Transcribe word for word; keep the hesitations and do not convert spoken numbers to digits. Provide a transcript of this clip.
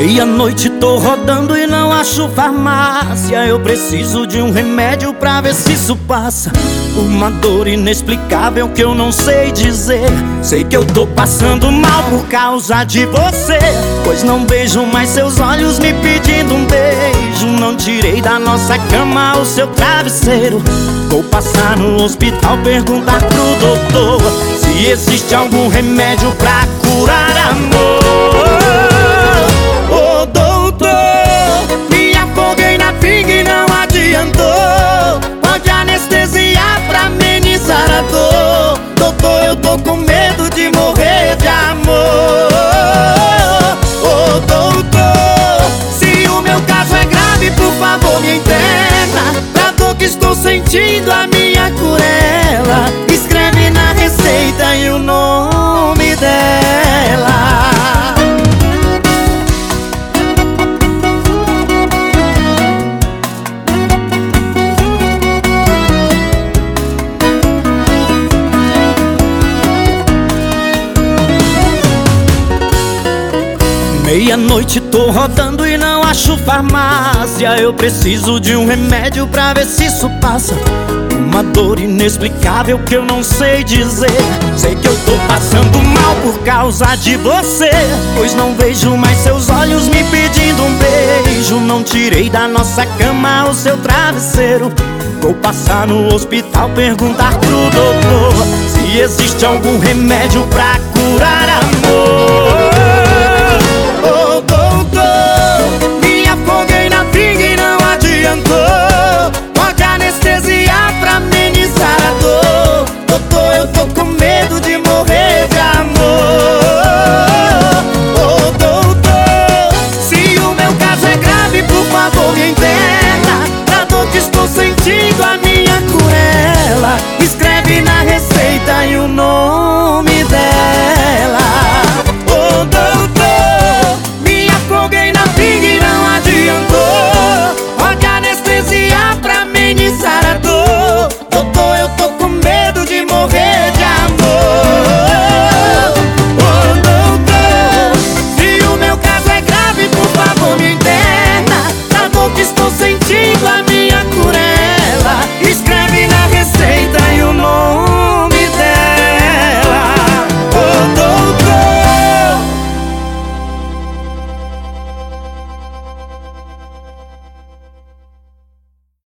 Meia-noite tô rodando e não acho farmácia. Eu preciso de um remédio pra ver se isso passa. Uma dor inexplicável que eu não sei dizer. Sei que eu tô passando mal por causa de você, pois não vejo mais seus olhos me pedindo um beijo. Não tirei da nossa cama o seu travesseiro. Vou passar no hospital, perguntar pro doutor se existe algum remédio pra curar amor. Ô doutor, me afoguei na pinga e não adiantou. Pode anestesiar pra amenizar a dor. Doutor, eu tô com medo de morrer de amor. Ô doutor, se o meu caso é grave, por favor me interna. Pra dor que estou sentindo, a minha curela. Escreve na receita e o nome dela. Meia-noite tô rodando e não acho farmácia. Eu preciso de um remédio pra ver se isso passa. Uma dor inexplicável que eu não sei dizer. Sei que eu tô passando mal por causa de você, pois não vejo mais seus olhos me pedindo um beijo. Não tirei da nossa cama o seu travesseiro. Vou passar no hospital, perguntar pro doutor se existe algum remédio pra curar amor. Ô doutor, me afoguei na pinga e não adiantou. Pode anestesiar pra amenizar a dor. Doutor, eu tô com medo de morrer de amor. Ô doutor, se o meu caso é grave, por favor me interna. Pra dor que estou sentindo, a minha curela. Escreve na receita e o nome dela. Ô doutor, me afoguei na pinga e não adiantou. Pode anestesiar pra amenizar a dor. Doutor, eu tô com medo de morrer de amor. Ô doutor, se o meu caso é grave, por favor me interna. Da dor que estou sentindo, a